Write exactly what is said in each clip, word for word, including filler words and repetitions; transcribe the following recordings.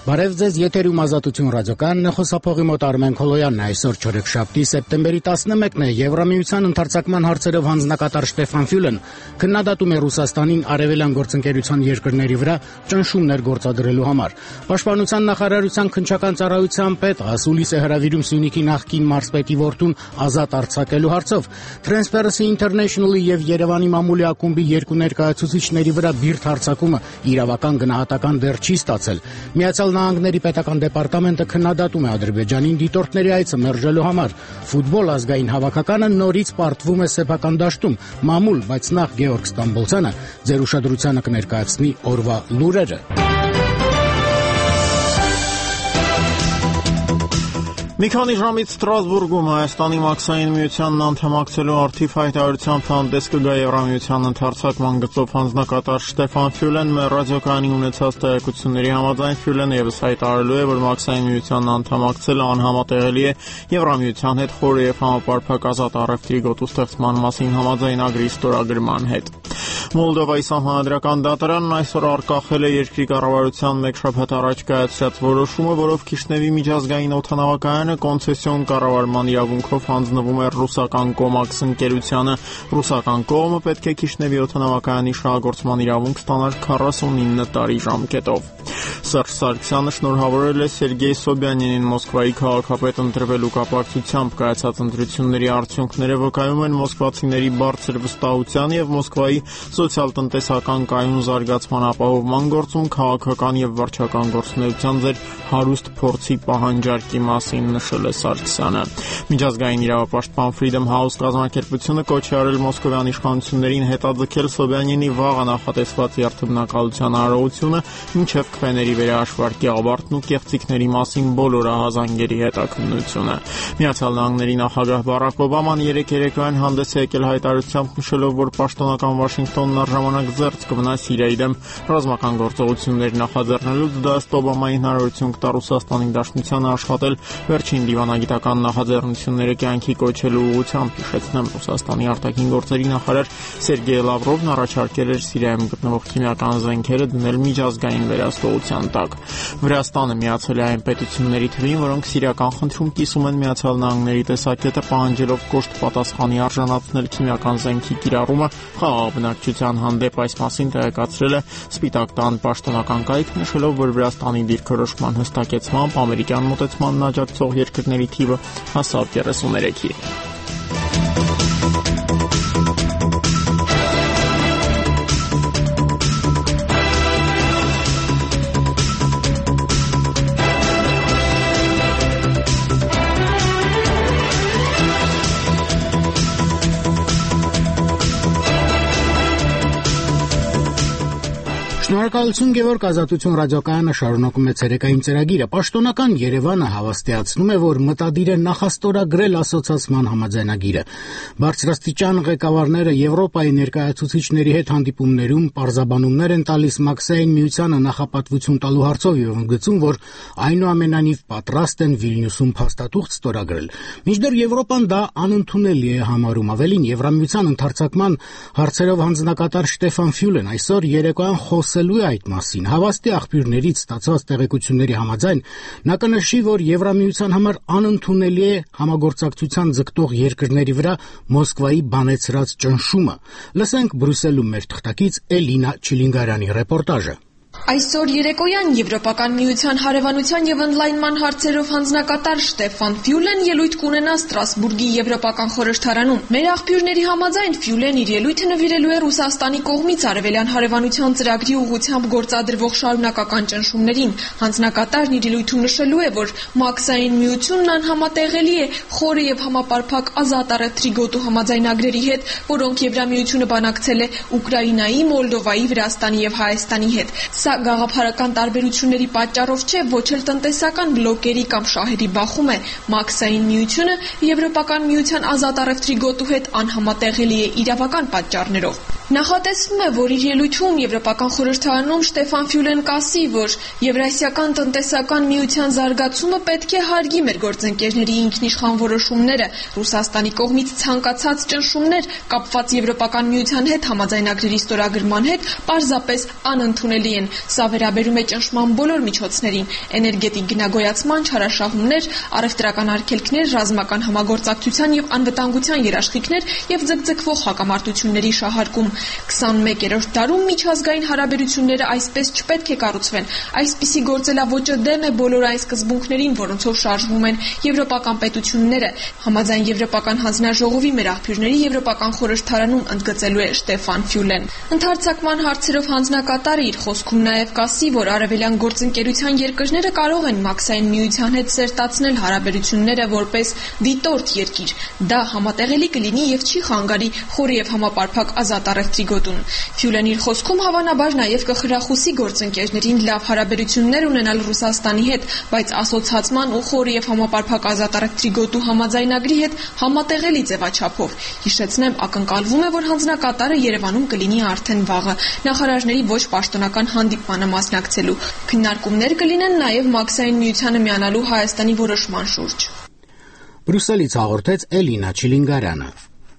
Բարև ձեզ, եթերում Ազատություն ռադիոկայանն է, խոսափողի մոտ Արմեն Քոլոյանն է։ Այսօր չորեքշաբթի սեպտեմբերի տասնմեկն է։ Եվրամիության ընդարձակման հարցերով հանձնակատար Շտեֆան Ֆյուլեն քննադատում է Ռուսաստանին արևելյան գործընկերության երկրների վրա ճնշումներ գործադրելու համար։ Պաշտպանության նախարարության քննչական ծառայության պետ Ասուլիս է հրավիրում Սյունիքի նախկին մարզպետի որդուն ազատ արձակելու հարցով։ Transparency International-ի եւ Երևանի մամուլի ակումբի երկու ներկայացուցիչների վրա բիրտ հարձակումը իրավական գնահատական դեռ չի ստացել։ Միացյալ Նահանգների պետական դեպարտամենտը քննադատում է Ադրբեջանին դիտորդների այցը մերժելու համար։ Ֆուտբոլ ազգային հավաքականը նորից պարտվում է սեփական դաշտում։ Մամուլ, բայց նախ Գեորգ Ստամբոլցյանը ձեր ուշադրությանը կներկայացնի օրվա լուրերը։ Մի քանի ժամից Ստրասբուրգում Հայաստանի մաքսային միությանն անդամակցելու արդիվ հայտարարությամբ հանդես կգա Եվրամիության ընդարձակման գծով հանձնակատար Շտեֆան Ֆյուլեն։ Մեր ռադիոկայանի ունեցած տեղեկությունների համաձայն Ֆյուլենը ևս հայտարարելու է, որ մաքսային միությանն անդամակցելը անհամատեղելի է Եվրամիության հետ խորը եւ համապարփակ ազատ առևտրի գոտու ստեղծման մասին համաձայնագրի ստորագրման հետ։ Մոլդովայի սահմանադրական դատարանն այսօր արգախել է երկրի կառավարության մեկ շաբաթ առաջ կայացրած որոշումը, որով Քիշնևի միջազգային օդանավակայանը կոնցեսիոն կառավարման իրավունքով հանձնվում է ռուսական Կոմաքս ընկերությանը։ Ռուսական կողմը պետք է Քիշնևի օդանավակայանի շահագործման իրավունք ստանար քառասունինը տարի ժամկետով։ Սերժ Սարգսյանը շնորհավորել է Սերգեյ Սոբյանինին Մոսկվայի քաղաքապետ ընտրվելու կապակցությամբ կայացած ընտրությունների արդյունքները վկայում են մոսկվացիների բարձր վստահության եւ Մոսկվայի սոցիալ-տնտեսական կայուն զարգացման ապահովման գործում քաղաքական եւ վարչական գործունեության ձեր հարուստ փորձի պահանջարկի մասին նշել է Սարգսյանը։ Միջազգային իրավապաշտպան Freedom House կազմակերպությունը կոչ է արել մոսկովյան իշխանություններին հետաձգել Սոբյանինի վաղը նախատեսված երթմնակալության արարողությունը, մինչև քվեների վերահաշվարկի ավարտն ու կեղծիքների մասին բոլոր ահազանգերի հետաքննությունը։ Միացյալ Նահանգների նախագահ Բարակ Օբաման երեկ երեկոյան հանդես է եկել հայտարարությամբ նշելով, որ պաշտոնական Վաշինգտոնն առժամանակ զերծ կմնա Սիրիայի դեմ ռազմական գործողություններ նախաձեռնելուց, դա ըստ Օբամայի հնարավորություն կտա Ռուսաստանի Դաշնությանը աշխատել վերջին դիվանագիտական նախաձեռնությունները կյանքի կոչելու ուղղությամբ։ Հիշեցնեմ, Ռուսաստանի արտաքին գործերի նախարար Սերգեյ Լավրովն առաջարկել էր Սիրիայում գտնվող քիմիական զենքերը դնել միջազգային վերահսկողության տակ։ Վրաստանը միացել է այն պետությունների թվին, որոնք սիրիական խնդրում կիսում են Միացյալ Նահանգների տեսակետը, պահանջելով կոշտ պատասխանի արժանացնել քիմիական զենքի կիրառումը խաղաղ բնակչության հանդեպ։ Այս մասին տեղեկացրել է Սպիտակ տան պաշտոնական կայք, նշելով, որ Վրաստանի դիրքորոշման հստակեցմամբ ամերիկյան մոտեցմանն աջակցող երկրների թիվը հասավ երեսուներեքի։ Շնորհակալություն Գևորգ, Ազատություն ռադիոկայանը շարունակում է ցերեկային ծրագիրը։ Պաշտոնական Երևանը հավաստիացնում է, որ մտադիր է նախաստորագրել ասոցիացման համաձայնագիրը։ Բարձրաստիճան ղեկավարները Եվրոպայի ներկայացուցիչների հետ հանդիպումներում պարզաբանումներ են տալիս մաքսային միությանը նախապատվություն տալու հարցով եւ ընդգծում, որ այնուամենայնիվ պատրաստ են Վիլնյուսում փաստաթուղթ ստորագրել։ Մինչդեռ Եվրոպան դա անընդունելի է համարում։ Ավելին, Եվրամիության ընդարձակման հարցերով հանձնակատար Շտեֆան Ֆյուլեն այսօր երեկոյան խոսելու է այդ մասին։ Հավաստի աղբյուրներից ստացված տեղեկությունների համաձայն նա կնշի, որ Եվրամիության համար անընդունելի է համագործակցության ձգտող երկրների վրա Մոսկվայի բանեցրած ճնշումը։ Լսենք Բրյուսելում մեր թղթակից Էլինա Չիլինգարյանի ռեպորտաժը։ Այսօր երեկոյան Եվրոպական միության հարևանության եւ ընդլայնման հարցերով հանձնակատար Շտեֆան Ֆյուլեն ելույթ կունենա Ստրասբուրգի Եվրոպական խորհրդարանում։ Մեր աղբյուրների համաձայն Ֆյուլեն իր ելույթը նվիրելու է Ռուսաստանի կողմից արևելյան հարևանության ծրագրի ուղղությամբ գործադրվող շարունակական ճնշումներին։ Հանձնակատարն իր ելույթում նշելու է, որ մաքսային միությունն անհամատեղելի է խորը եւ համապարփակ ազատ առևտրի գոտու համաձայնագրերի հետ, որոնք Եվրամիությունը բանակցել է Ուկրաինայի, Մոլդովայի, Վրաստանի եւ Հայաստանի հետ։ Սա գաղափարական տարբերությունների պատճառով չէ, ոչ էլ տնտեսական բլոկերի կամ շահերի բախում է։ Մաքսային միությունը Եվրոպական միության ազատ առևտրի գոտու հետ անհամատեղելի է իրավական պատճառներով։ Նախատեսվում է, որ իր ելույթում Եվրոպական խորհրդարանում Շտեֆան Ֆյուլեն կասի, որ Եվրասիական տնտեսական միության զարգացումը պետք է հարգի մեր գործընկերների ինքնիշխան որոշումները։ Ռուսաստանի կողմից ցանկացած ճնշումներ կապված Եվրոպական միության հետ համաձայնագրերի ստորագրման հետ պարզապես անընդունելի են։ Սա վերաբերում է ճնշման բոլոր միջոցներին՝ էներգետիկ գնագոյացման, չարաշահումներ, առևտրական արգելքներ, ռազմական համագործակցության և անվտանգության երաշխիքներ և ձգձգվող հակամարտությունների շահարկում։ քսանմեկերորդ դարում միջազգային հարաբերությունները այսպես չպետք է կառուցվեն։ Այսպիսի գործելավոճը դեմ է բոլոր այն սկզբունքներին, որոնցով շարժվում են եվրոպական պետությունները։ Համաձայն Եվրոպական հանձնաժողովի մեր աղբյուրների Եվրոպական խորհրդարանում ընդգծելու է Շտեֆան Ֆյուլեն։ Ընդարձակման հարցերով հանձնակատարը իր խոսքում նաև կասի, որ արևելյան գործընկերության երկրները կարող են Մաքսային միության հետ սերտացնել հարաբերությունները որպես դիտորդ երկիր։ Դա համատեղելի կլինի և չի խանգարի խոր և համապարփակ ազատ առևտրի գոտուն։ Ֆյուլեն իր խոսքում հավանաբար նաև կխրախուսի գործընկերներին լավ հարաբերություններ ունենալ Ռուսաստանի հետ, բայց ասոցացման ու խոր և համապարփակ ազատ առևտրի գոտու համաձայնագրի հետ համատեղելի ձևաչափով։ Հիշեցնեմ, ակնկալվում է, որ հանձնակատարը Երևանում կլինի արդեն վաղը նախարարների ոչ պաշտոնական հանդիպմանը մասնակցելու։ Քննարկումներ կլինեն նաև Մաքսային միությանը միանալու Հայաստանի որոշման շուրջ։ Բրյուսելից հաղորդեց Էլինա Չիլինգարյանը։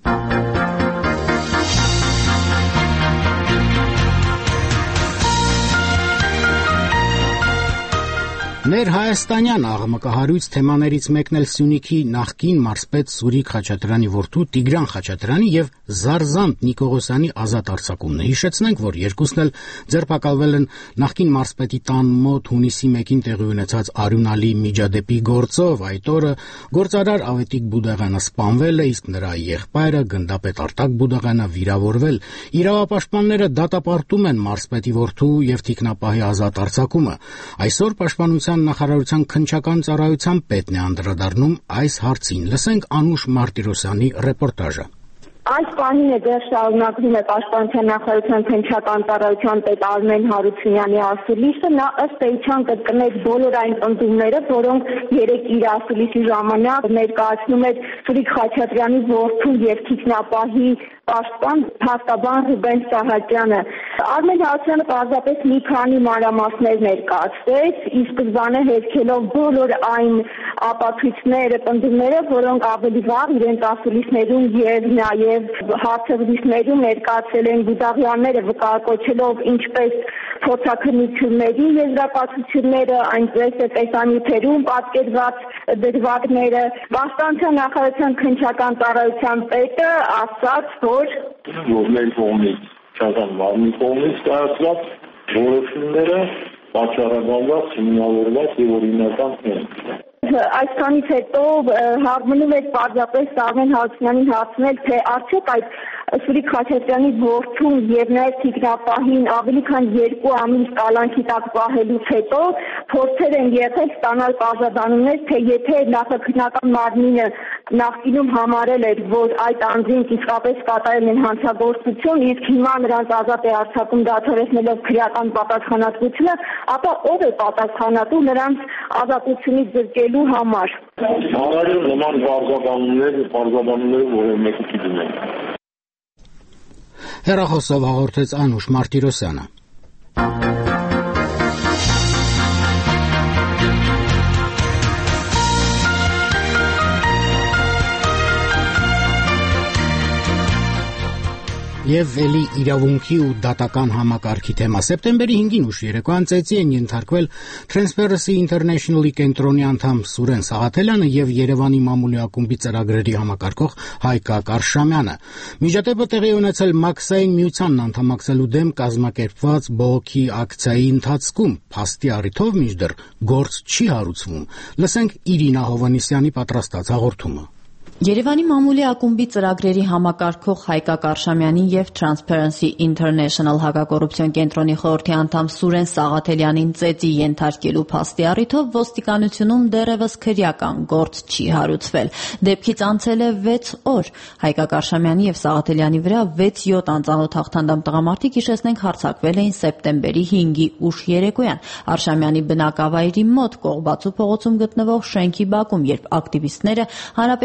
Ներհայաստանյան աղմկահարույց թեմաներից մեկն էլ Սյունիքի նախկին մարզպետ Սուրիկ Խաչատրյանի որդու Տիգրան Խաչատրյանի եւ Զարզանտ Նիկողոսյանի ազատ արձակումն է։ Հիշեցնենք, որ երկուսն էլ ձերբակալվել են նախկին մարզպետի տան մոտ հունիսի մեկին տեղի ունեցած արյունալի միջադեպի գործով։ Այդ օրը գործարար Ավետիք Բուդաղյանը սպանվել է, իսկ նրա եղբայրը գնդապետ Արտակ Բուդաղյանը վիրավորվել։ Իրավապաշտպանները դատապարտում են մարզպետի որդու եւ թիկնապահի ազատ արձակումը։ Այսօր պաշտպանության նախարարության քննչական ծառայության պետն է անդրադառնում այս հարցին։ Լսենք Անուշ Մարտիրոսյանի ռեպորտաժը։ Այս պահին է դեռ շարունակվում է Պաշտպանության նախարարության քննչական ծառայության պետ Արմեն Հարությունյանի ասուլիսը։ Նա ըստ էության կրկնեց բոլոր այն պնդումները, որոնք երեկ իր ասուլիսի ժամանակ ներկայացնում էր Սուրիկ Խաչատրյանի որդու եւ թիկնապահի պաշտպան փաստաբան Ռուբեն Սահակյանը։ Արմեն Հարությունյանը պարզապես մի քանի մանրամասներ ներկայացրեց, ի սկզբանե հերքելով բոլոր այն ապացույցները, պնդումները, որոնք ավելի վաղ իրենց ասուլիսներում եւ նաեւ հարցազրույցներում ներկայացել են Բուդաղյանները, վկայակոչելով ինչպես փորձաքննությունների եզրակացությունները, այնպես է տեսանյութերում պատկերված դրվագները։ Պաշտպանության նախարարության քննչական ծառայության պետը ասաց, որ որ մեր կողմից չական մարմնի կողմից կայացված որոշումները պատճառաբանված, հիմնավորված եւ օրինական են։ Այսքանից հետո հարմնում է պարզապես Արմեն Հարությունյանին հարցնել, թե արդյոք այդ Սուրիկ Խաչատրյանի որդուն եւ նաեւ թիկնապահին ավելի քան երկու ամիս կալանքի տակ պահելուց հետո փորձեր են եղել ստանալ պարզաբանումներ, թե եթե նախաքննական մարմինը նախկինում համարել էր, որ այդ անձինք իսկապես կատարել են հանցագործություն, իսկ հիմա նրանց ազատ է արձակում դադարեցնելով քրեական պատասխանատվությունը, ապա ով է պատասխանատու նրանց ազատությունից զրկելու համար։ Հանրային նման պարզաբանումներ, պարզաբանումները որևէ մեկը չդիմեն։ Հեռախոսով հաղորդեց Անուշ Մարտիրոսյանը։ Եվ էլի իրավունքի ու դատական համակարգի թեմա։ Սեպտեմբերի հինգին ուշ երեկոյան ծեծի են ենթարկվել Transparency International-ի կենտրոնի անդամ Սուրեն Սաղաթելյանը եւ Երևանի մամուլի ակումբի ծրագրերի համակարգող Հայկա Կարշամյանը։ Միջադեպը տեղի ունեցել Մաքսային միությանն անդամակցելու դեմ կազմակերպված բողոքի ակցիայի ընթացքում։ Փաստի առիթով մինչդեռ գործ չի հարուցվում։ Լսենք Իրինա Հովանեսյանի պատրաստած հաղորդումը։ Երևանի մամուլի ակումբի ծրագրերի համակարգող Հայկա Կարշամյանի եւ Transparency International հակակոռուպցիոն կենտրոնի խորհրդի անդամ Սուրեն Սաղաթելյանին ծեծի ենթարկելու փաստի առիթով ոստիկանությունում դեռևս քրեական գործ չի հարուցվել։ Դեպքից անցել է վեց օր։ Հայկա Կարշամյանի եւ Սաղաթելյանի վրա վեց-յոթ անծանոթ հաղթանդամ տղամարդիկ, հիշեցնենք, հարձակվել էին սեպտեմբերի հինգի ուշ երեկոյան Արշամյանի բնակավայրի մոտ Կողբացու փողոցում գտնվող շենքի բակում, երբ ակտիվիստները հանրապետական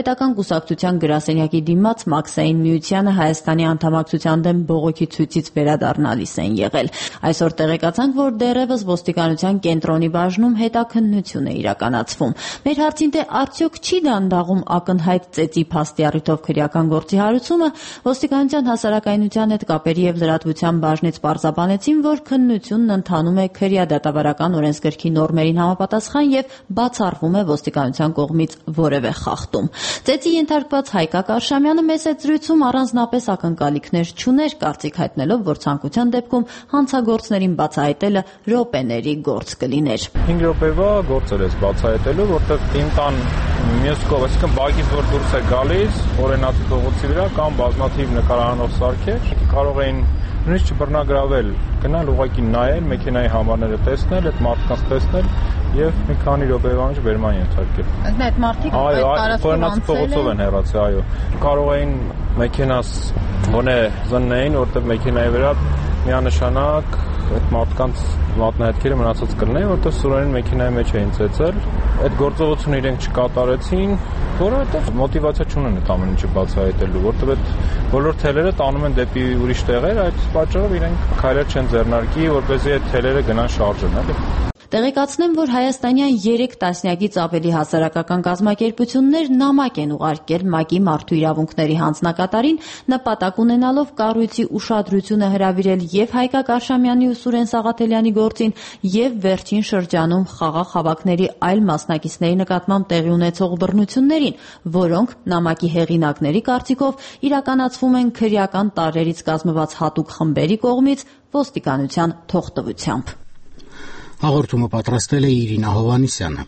կուսակցության գրասենյակի դիմաց Մաքսային միությանը Հայաստանի անդամակցության դեմ բողոքի ցույցից վերադառնալիս են եղել։ Այսօր տեղեկացանք, որ դեռևս ոստիկանության կենտրոնի բաժնում հետաքննություն է իրականացվում։ Մեր հարցին թե արդյոք չի դանդաղում ակնհայտ ծեծի փաստի առիթով քրեական գործի հարուցումը, ոստիկանության հասարակայնության հետ կապերի եւ լրատվության բաժնից պարզաբանեցին, որ քննությունն ընթանում է քրեադատավարական օրենսգրքի նորմերին համապատասխան եւ բացառվում է ոստիկանության կողմից որևէ խախտում։ Ծեծի ենթարկված Հայկակ Արշամյանը մեծ զրույցում առանձնապես ակնկալիքներ չուներ, կարծիք հայտնելով, որ ցանկության դեպքում հանցագործներին բացահայտելը րոպեների գործ կլիներ։ հինգ րոպեվա գործ էր բացահայտելու, որտեղ իմ տան մյուս կողմը, այսինքն բակից որ դուրս է գալիս, օրենացի փողոցի վրա կամ բազմաթիվ նկարահանող սարքեր, կարող էին նույնիսկ չբռնագրավել, գնալ ուղղակի նայել, մեքենայի համարները տեսնել, այդ մարդկանց տեսնել եւ մի քանի րոպեվա մեջ բերման ենթարկել։ Այդ այդ մարդիկ այդ տարածքում օրենացի փողոցով են հեռացել, այո։ Կարող էին մեքենաս գոնե զննեին, որտեղ մեքենայի վրա միանշանակ այդ մարդկանց մատնահետքերը մնացած կլինեն, որտեղ սուրենին մեքենայի մեջ էին ծեծել։ Այդ գործողությունը իրենք չկատարեցին, որովհետև մոտիվացիա չունեն այդ ամեն ինչը բացահայտելու, որտեղ այդ բոլոր թելերը տանում են դեպի ուրիշ տեղեր, այդ պատճառով իրենք քայլեր չեն ձեռնարկի, որպեսզի այդ թելերը գնան շարժեն, էլի։ Տեղեկացնեմ, որ հայաստանյան երեք տասնյակից ավելի հասարակական կազմակերպություններ նամակ են ուղարկել ՄԱԿ-ի մարդու իրավունքների հանձնակատարին, նպատակ ունենալով կառույցի ուշադրությունը հրավիրել եւ Հայկակ Արշամյանի ու Սուրեն Սաղաթելյանի գործին եւ վերջին շրջանում խաղաղ հավաքների այլ մասնակիցների նկատմամբ տեղի ունեցող բռնություններին, որոնք նամակի հեղինակների կարծիքով իրականացվում են քրեական տարրերից կազմված հատուկ խմբերի կողմից ոստիկանության թողտվությամբ։ Հաղորդումը պատրաստել է Իրինա Հովհաննիսյանը։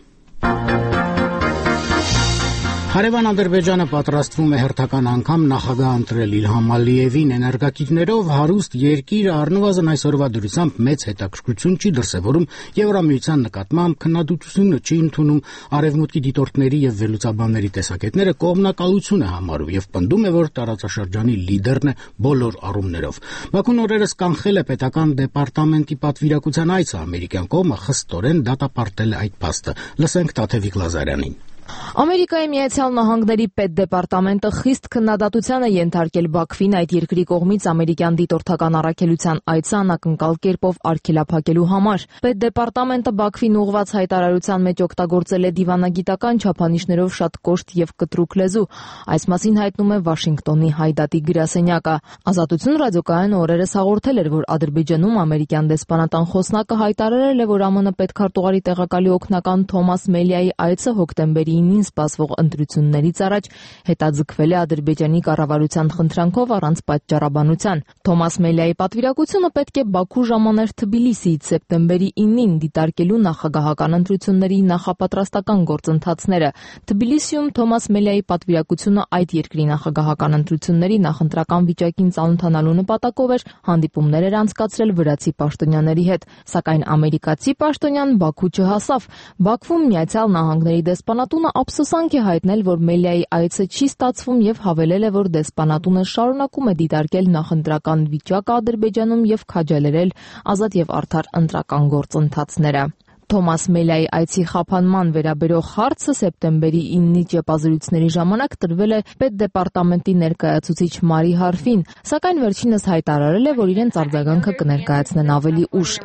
Հարևան Ադրբեջանը պատրաստվում է հերթական անգամ նախագահ ընտրել Իլհամ Ալիևին, էներգակիրներով հարուստ երկիրը առնվազն այսօրվա դրությամբ մեծ հետաքրքրություն չի դրսևորում Եվրամիության նկատմամբ, քննադատությունը չի ընդունում, արևմուտքի դիտորդների եւ վերլուծաբանների տեսակետները կողմնակալություն է համարում եւ պնդում է, որ տարածաշրջանի լիդերն է բոլոր առումներով։ Բաքուն օրերս կանխել է պետական դեպարտամենտի պատվիրակության այցը, ամերիկյան կողմը խստորեն դատապարտել է այդ փաստը։ Լսենք Տաթևիկ Լազարյանին։ Ամերիկայի Միացյալ Նահանգների պետդեպարտամենտը խիստ քննադատության է ենթարկել Բաքվին այդ երկրի կողմից ամերիկյան դիտորդական առաքելության այցը անակնկալ կերպով արգելափակելու համար։ Պետդեպարտամենտը Բաքվին ուղղված հայտարարության մեջ օգտագործել է դիվանագիտական չափանիշներով շատ կոշտ եւ կտրուկ լեզու։ Այս մասին հայտնում է Վաշինգտոնի Հայդատի գրասենյակը։ Ազատություն ռադիոկայանը օրերս հաղորդել էր, որ Ադրբեջանում ամերիկյան դեսպանատան խոսնակը հայտարարել է, որ ԱՄՆ պետքարտուղարի տեղակալի օգնական Թոմաս Մելիայի այցը հոկտեմբերի ինին սպասվող ընտրություններից առաջ հետաձգվել է Ադրբեջանի կառավարության խնդրանքով առանց պատճառաբանության։ Թոմաս Մելիայի պատվիրակությունը պետք է Բաքու ժամաներ Թբիլիսիից սեպտեմբերի ինին դիտարկելու նախագահական ընտրությունների նախապատրաստական գործընթացները։ Թբիլիսիում Թոմաս Մելիայի պատվիրակությունը այդ երկրի նախագահական ընտրությունների նախընտրական վիճակին ծանոթանալու նպատակով էր հանդիպումներ էր անցկացրել վրացի պաշտոնյաների հետ, սակայն ամերիկացի պաշտոնյան Բաքու չհասավ։ Բաքվում Միացյալ Նահանգների դեսպանատունը ափսոսանք է հայտնել, որ Մելիայի այցը չի ստացվում եւ հավելել է, որ դեսպանատունը շարունակում է դիտարկել նախընտրական վիճակը Ադրբեջանում եւ քաջալերել ազատ եւ արդար ընտրական գործընթացները։ Թոմաս Մելիայի այցի խափանման վերաբերող հարցը սեպտեմբերի ինինի ճեպազրույցների ժամանակ տրվել է պետդեպարտամենտի ներկայացուցիչ Մարի Հարֆին, սակայն վերջինս հայտարարել է, որ իրենց արձագանքը կներկայացնեն ավելի ուշ։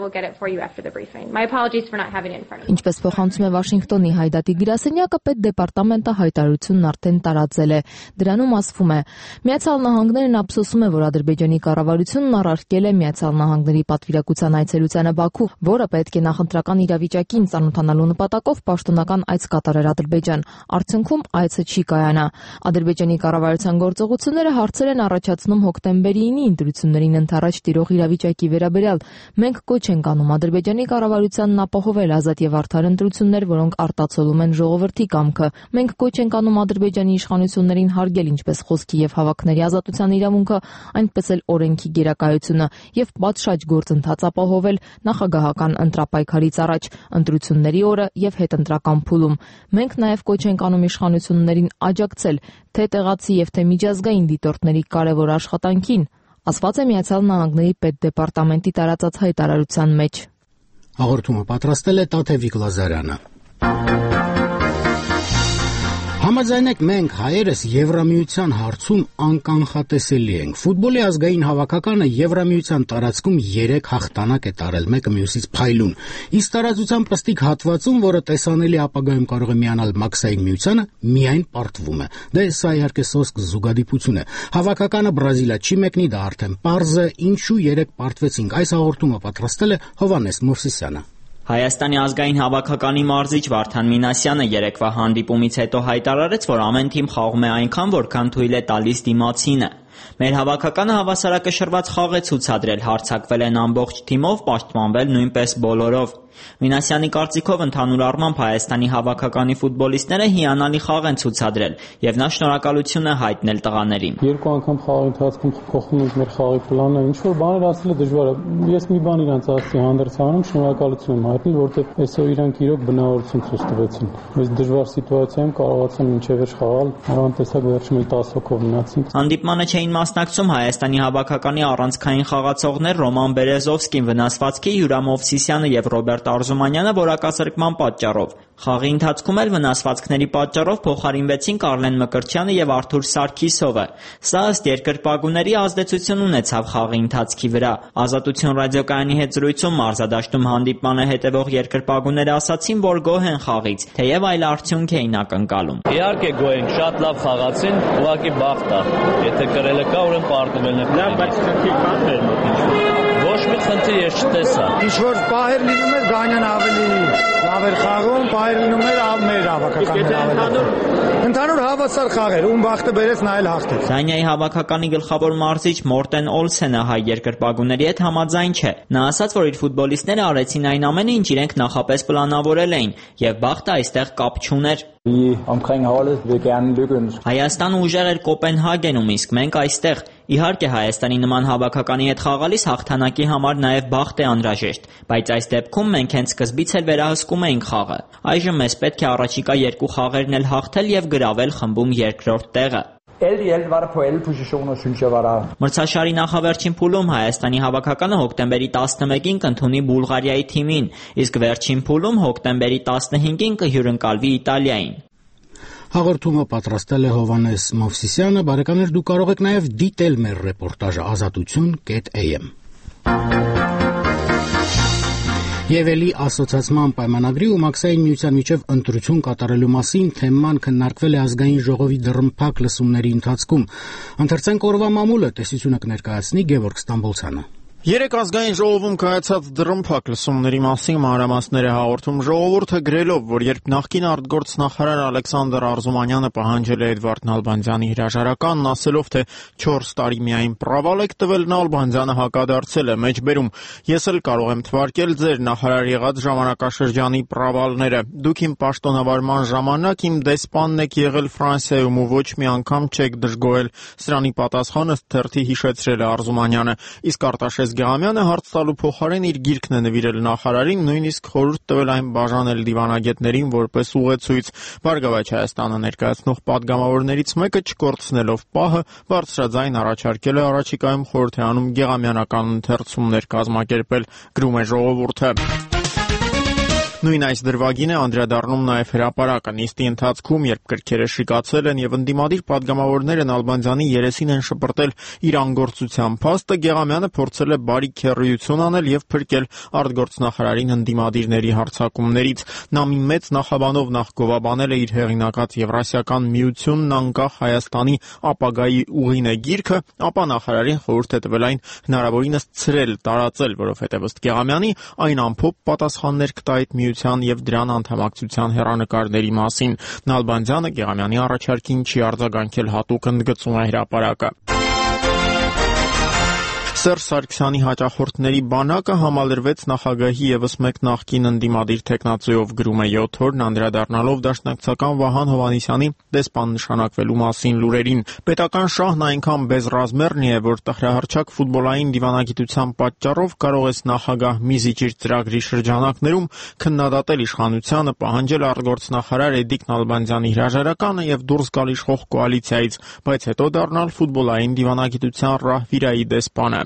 Ինչպես փոխանցում է Վաշինգտոնի Հայդատի գրասենյակը, պետդեպարտամենտը հայտարարությունն արդեն տարածել է։ Դրանում ասվում է. Միացյալ Նահանգներն ափսոսում է, որ Ադրբեջանի կառավարությունն առարկել է Միացյալ Նահանգների պատվիրակության այցելությանը Բաքու, որը պետք է նախընտրական իրավիճակին ծանոթանալու նպատակով պաշտոնական այց կատարեր Ադրբեջան։ Արդյունքում այցը չի կայանա։ Ադրբեջանի կառավարության գործողությունները հարցեր են առաջացնում հոկտեմբերի ինի ընտրություններին ընդառաջ տիրող իրավիճակի վերաբերյալ։ Մենք կոչ ենք անում Ադրբեջանի կառավարությանն ապահովել ազատ եւ արդար ընտրություններ, որոնք արտացոլում են ժողովրդի կամքը։ Մենք կոչ ենք անում Ադրբեջանի իշխանություններին հարգել ինչպես խոսքի եւ հավաքների ազատության իրավունքը, այնպես էլ օրենքի գերակայությունը եւ պատշաճ գործընթաց ապահովել նախագահական ընտրապայքարից առաջ ընտրությունների օրը եւ հետընտրական փուլում։ Մենք նաեւ կոչ ենք անում իշխանություններին աջակցել թե տեղացի եւ թե միջազգային դիտորդների կարեւոր աշխատանքին, ասված է Միացյալ Նահանգների պետդեպարտամենտի տարածած հայտարարության մեջ։ Հաղորդումը պատրաստել է Տաթևիկ Լազարյանը։ Համաձայն եք, մենք հայերս Եվրամիության հարցում անկանխատեսելի ենք։ Ֆուտբոլի ազգային հավաքականը Եվրամիության տարածքում երեք հաղթանակ է տարել, մեկը մյուսից փայլուն։ Իսկ տարածության պստիկ հատվածում, որը տեսանելի ապագայում կարող է միանալ մաքսային միությանը, միայն պարտվում է։ Դե սա իհարկե սոսկ զուգադիպություն է։ Հավաքականը Բրազիլիա չի մեկնի, դա արդեն պարզ է, ինչու երեք պարտվեցինք։ Այս հաղորդումը պատրաստել է Հովհաննես Մովսիսյանը։ Հայաստանի ազգային հավաքականի մարզիչ Վարդան Մինասյանը երեկվա հանդիպումից հետո հայտարարեց, որ ամեն թիմ խաղում է այնքան, որքան թույլ է տալիս դիմացինը։ Մեր հավաքականը հավասարակշռված խաղ է ցուցադրել, հարձակվել են ամբողջ թիմով, պաշտպանվել նույնպես բոլորով։ Մինասյանի կարծիքով ընդհանուր առմամբ Հայաստանի հավաքականի ֆուտբոլիստները հիանալի խաղ են ցուցադրել, եւ նա շնորհակալություն է հայտնել տղաներին։ Երկու անգամ խաղի ընթացքում փոխում ենք մեր խաղի պլանը, ինչ որ բաներ ասելը դժվար է։ Ես մի բան իրանց ասի հանդերձանում շնորհակալություն եմ հայտնել, որովհետեւ այսօր իրանք իրոք բնավորություն ցույց տվեցին։ Այս դժվար սիտուացիայում կարողացան մինչև վերջ խաղալ, առանց տեսակ վերջում էլ տասը հոգով մնացինք։ Հանդիպմանը չէին մասնակցում Հայաստանի հավաքականի առանցքային խաղացողներ Ռոման Բերեզովսկին վնասվածքի, Յուրամ Մովսիսյանը եւ Ռոբերտ Արզումանյանը որակազրկման պատճառով։ Խաղի ընթացքում էլ վնասվածքների պատճառով փոխարինվեցին Կարլեն Մկրտչյանը եւ Արթուր Սարգիսովը։ Սա ըստ երկրպագուների ազդեցություն ունեցավ խաղի ընթացքի վրա։ Ազատություն ռադիոկայանի հետ զրույցում մարզադաշտում հանդիպմանը հետևող երկրպագուները ասացին, որ գոհ են խաղից, թեև այլ արդյունք էին ակնկալում։ Իհարկե գոհ ենք, շատ լավ խաղացին, ուղղակի բախտ է։ Եթե կրելը կա, ուրեմն պարտվելն է։ Լավ, բայց քիչ կան դեր։ Ոչ մի խնդիր ես չտեսա։ Ինչ որ պահեր լինում էր Դանյան ավելի լավ էր խաղում, պահեր լինում էր մեր հավաքականն ավելի։ Ընդհանուր հավասար խաղեր, ում բախտը բերեց նա էլ հաղթեց։ Դանիայի հավաքականի գլխավոր մարզիչ Մորտեն Օլսենը հայ երկրպագուների հետ համաձայն չէ։ Նա ասաց, որ իր ֆուտբոլիստները արեցին այն ամենը, ինչ իրենք նախապես պլանավորել էին, եւ բախտը այստեղ կապ չուներ։ Հայաստանը ուժեղ էր Կոպենհագենում, իսկ մենք այստեղ։ Իհարկե Հայաստանի նման հավաքականի հետ խաղալիս հաղթանակի համար նաև բախտ է անհրաժեշտ, բայց այս դեպքում մենք հենց սկզբից էլ վերահսկում էինք խաղը։ Այժմ մեզ պետք է առաջիկա երկու խաղերն էլ հաղթել եւ գրավել խմբում երկրորդ տեղը։ Մրցաշարի նախավերջին փուլում Հայաստանի հավաքականը հոկտեմբերի տասնմեկին կընդունի Բուլղարիայի թիմին, իսկ վերջին փուլում հոկտեմբերի տասնհինգին կհյուրընկալվի Իտալիային։ Հաղորդումը պատրաստել է Հովհաննես Մովսիսյանը, բարեկամներ դուք կարող եք նաև դիտել մեր ռեպորտաժը ազատություն կետ էյ էմ։ Եվ էլի ասոցիացման պայմանագրի ու մաքսային միության միջև ընտրություն կատարելու մասին թեման քննարկվել է ազգային ժողովի դռնփակ լսումների ընթացքում։ Ընթերցենք օրվա մամուլը, տեսությունը կներկայացնի Գևորգ Ստամբոլցյանը։ Երեք ազգային ժողովում կայացած դռնփակ լսումների մասին մանրամասներ է հաղորդում ժողովուրդը գրելով, որ երբ նախկին արտգործնախարար Ալեքսանդր Արզումանյանը պահանջել է Էդվարդ Նալբանդյանի հրաժարականն, ասելով, թե չորս տարի միայն պրավալ եք տվել, Նալբանդյանը հակադարձել է մեջբերում. Ես էլ կարող եմ թվարկել ձեր նախարար եղած ժամանակաշրջանի պրավալները։ Դուք իմ պաշտոնավարման ժամանակ իմ դեսպանն եք եղել Ֆրանսիայում ու ոչ մի անգամ չեք դժգոհել։ Սրանի պատասխանը թերթի հիշեցրել է Արզումանյանը, իսկ Արտաշես Գեղամյանը հարց տալու փոխարեն իր գիրքն է նվիրել նախարարին, նույնիսկ խորհուրդ տվել այն բաժանել դիվանագետներին որպես ուղեցույց։ Բարգավաճ Հայաստանը ներկայացնող падգամավորներից մեկը չկորցնելով պահը բարձրաձայն առաջարկել է առաջիկայում խորհրդարանում գեղամյանական ընթերցումներ կազմակերպել, գրում է ժողովուրդը։ Նույն այս դրվագին է անդրադառնում նաև հրապարակը։ Նիստի ընթացքում, երբ կրքերը շիկացել են եւ ընդդիմադիր падգամավորները Նալբանդյանի երեսին են շպրտել իր անգործության փաստը, Գեղամյանը փորձել է բարի քերրիություն անել եւ փրկել արտգործնախարարին ընդդիմադիրների հարձակումներից։ Նա մի մեծ նախաբանով նախ գովաբանել է իր հեղինակած Եվրասիական միությունն անկախ Հայաստանի ապագայի ուղին է գիրքը, ապա նախարարին խորհուրդ է տվել այն հնարավորինս ցրել, տարածել, որովհետեւ ըստ Գեղամյանի այն ամփոփ պատասխաններ կտա այդ եւ դրան անդամակցության հեռանկարների մասին։ Նալբանդյանը Գեղամյանի առաջարկին չի արձագանքել, հատուկ ընդգծում է հրապարակը։ Սերժ Սարգսյանի հաճախորդների բանակը համալրվեց նախագահի ևս մեկ նախկին ընդդիմադիր թեկնածուով, գրում է յոթ օրն, անդրադառնալով դաշնակցական Վահան Հովհաննիսյանի դեսպան նշանակվելու մասին լուրերին։ Պետական շահն այնքան բեզռազմեռնի է, որ տխրահռչակ ֆուտբոլային դիվանագիտության պատճառով կարող ես նախագահ մի զիջիր ծրագրի շրջանակներում քննադատել իշխանությանը, պահանջել արտգործնախարար Էդիկ Նալբանդյանի հրաժարականը եւ դուրս գալ իշխող կոալիցիայից, բայց հետո դառնալ ֆուտբոլային դիվանագիտության ռահվիրայի դեսպանը։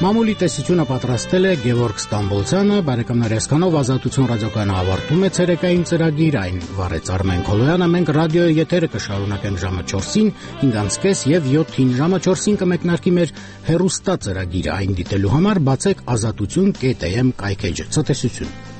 Մամուլի տեսությունը պատրաստել է Գևորգ Ստամբոլցյանը, բարեկամներ, այսքանով Ազատություն ռադիոկայանը ավարտում է ցերեկային ծրագիր, այն վարեց Արմեն Քոլոյանը, մենք ռադիոյի եթերը կշարունակենք ժամը չորսին, հինգ կես եւ յոթին, ժամը չորսին կմեկնարկի մեր հեռուստա ծրագիրը, այն դիտելու համար բացեք ազատություն կետ էմ կայքէջը։ Ցտեսություն։